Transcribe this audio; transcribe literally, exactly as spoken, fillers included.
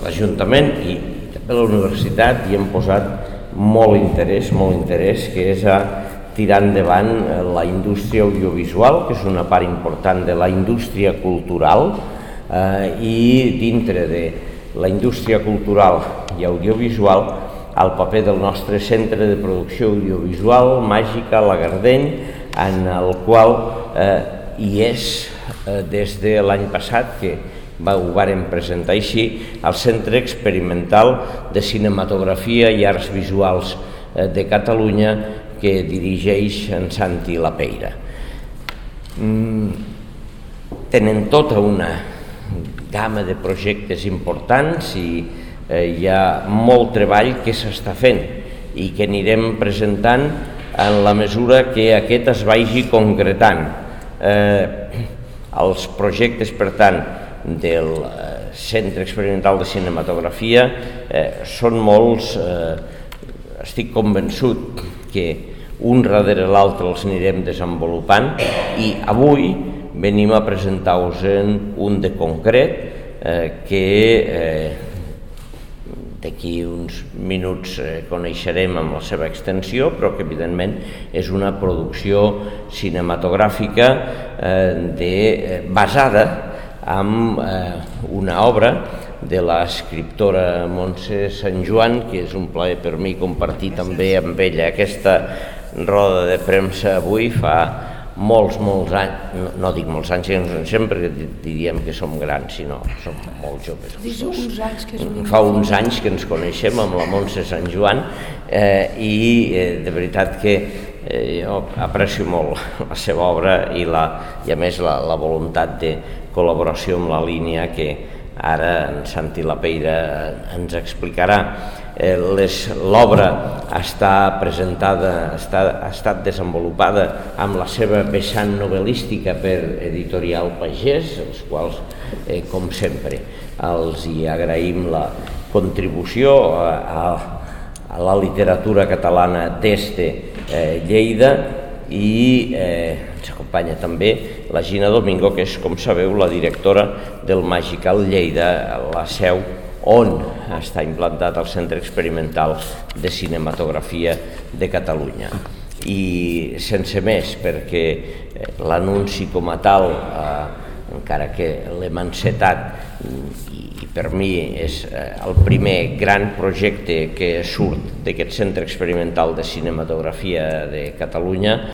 l'Ajuntament i també la universitat hi hem posat molt interès, molt interès, que és a tirar endavant la indústria audiovisual, que és una part important de la indústria cultural, eh, i dintre de la indústria cultural i audiovisual el paper del nostre centre de producció audiovisual, Màgica, La Gardeny, en el qual eh, hi és eh, des de l'any passat, que va, ho vàrem presentar així, el Centre Experimental de Cinematografia i Arts Visuals eh, de Catalunya, que dirigeix en Santi Lapeira. Mm, tenen tota una gamma de projectes importants i eh, hi ha molt treball que s'està fent i que anirem presentant en la mesura que aquest es vagi concretant. Eh, els projectes, per tant, del eh, Centre Experimental de Cinematografia eh, són molts, eh, estic convençut que un darrere l'altre els anirem desenvolupant i avui venim a presentar-vos un de concret eh, que eh, d'aquí uns minuts eh, coneixerem amb la seva extensió, però que evidentment és una producció cinematogràfica eh, de, eh, basada en eh, una obra de l'escriptora Montse Sant Joan, que és un plaer per mi compartir també amb ella aquesta roda de premsa avui. Fa molts, molts anys, no, no dic molts anys, sempre diríem que som grans, sinó som molt joves. Fa uns anys que ens coneixem amb la Montse Sant Joan eh, i eh, de veritat que eh, jo aprecio molt la seva obra i, la, i a més la, la voluntat de col·laboració amb la línia que ara en Santi Lapeira ens explicarà. Eh, L'obra està presentada, està, ha estat desenvolupada amb la seva vessant novel·lística per Editorial Pagès, els quals, eh, com sempre, els hi agraïm la contribució a, a, a la literatura catalana des de eh, Lleida, i eh, ens acompanya també la Gina Domingo, que és, com sabeu, la directora del Magical Lleida, la seu on està implantat el Centre Experimental de Cinematografia de Catalunya. I sense més, perquè eh, l'anunci com a tal, eh, encara que l'hem encetat i, i per mi és eh, el primer gran projecte que surt d'aquest Centre Experimental de Cinematografia de Catalunya,